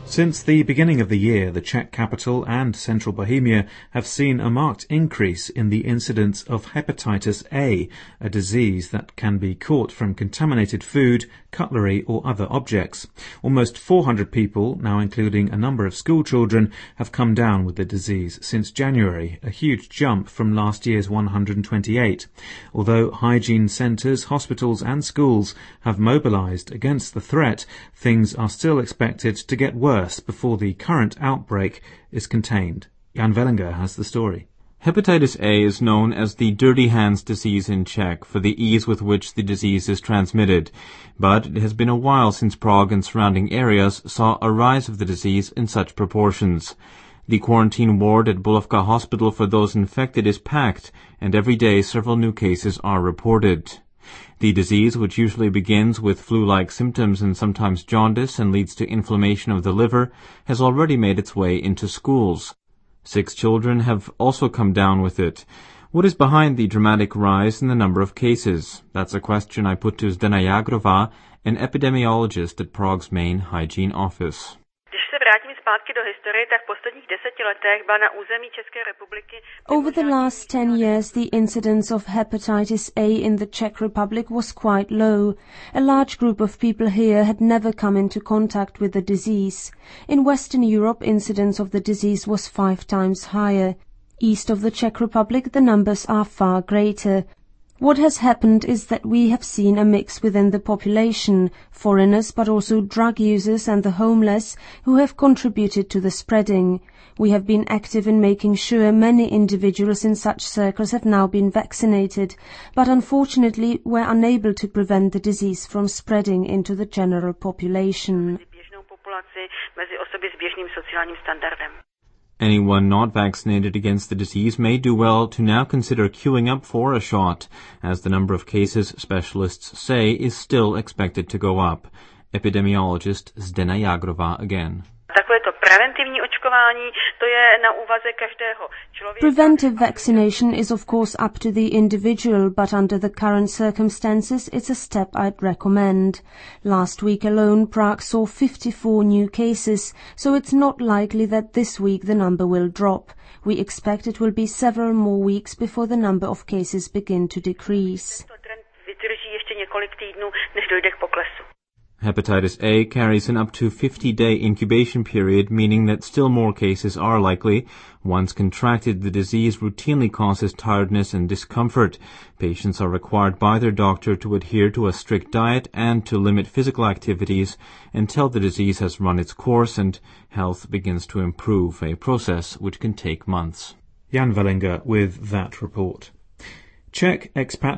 Since the beginning of the year, the Czech capital and central Bohemia have seen a marked increase in the incidence of hepatitis A, a disease that can be caught from contaminated food, cutlery or other objects. Almost 400 people, now including a number of school children, have come down with the disease since January, a huge jump from last year's 128. Although hygiene centres, hospitals and schools have mobilised against the threat, things are still expected to get worse before the current outbreak is contained. Jan Vellinger has the story. Hepatitis A is known as the dirty hands disease in Czech for the ease with which the disease is transmitted, but it has been a while since Prague and surrounding areas saw a rise of the disease in such proportions. The quarantine ward at Bulovka Hospital for those infected is packed, and every day several new cases are reported. The disease, which usually begins with flu-like symptoms and sometimes jaundice and leads to inflammation of the liver, has already made its way into schools. 6 children have also come down with it. What is behind the dramatic rise in the number of cases? That's a question I put to Zdena Jagrová, an epidemiologist at Prague's main hygiene office. Over the last 10 years, the incidence of hepatitis A in the Czech Republic was quite low. A large group of people here had never come into contact with the disease. In Western Europe, incidence of the disease was 5 times higher. East of the Czech Republic, the numbers are far greater. What has happened is that we have seen a mix within the population, foreigners but also drug users and the homeless, who have contributed to the spreading. We have been active in making sure many individuals in such circles have now been vaccinated, but unfortunately we're unable to prevent the disease from spreading into the general population. Anyone not vaccinated against the disease may do well to now consider queuing up for a shot, as the number of cases, specialists say, is still expected to go up. Epidemiologist Zdena Jagrová again. Preventive vaccination is of course up to the individual, but under the current circumstances it's a step I'd recommend. Last week alone Prague saw 54 new cases, so it's not likely that this week the number will drop. We expect it will be several more weeks before the number of cases begin to decrease. Hepatitis A carries an up to 50-day incubation period, meaning that still more cases are likely. Once contracted, the disease routinely causes tiredness and discomfort. Patients are required by their doctor to adhere to a strict diet and to limit physical activities until the disease has run its course and health begins to improve, a process which can take months. Jan Vellinger with that report. Czech expat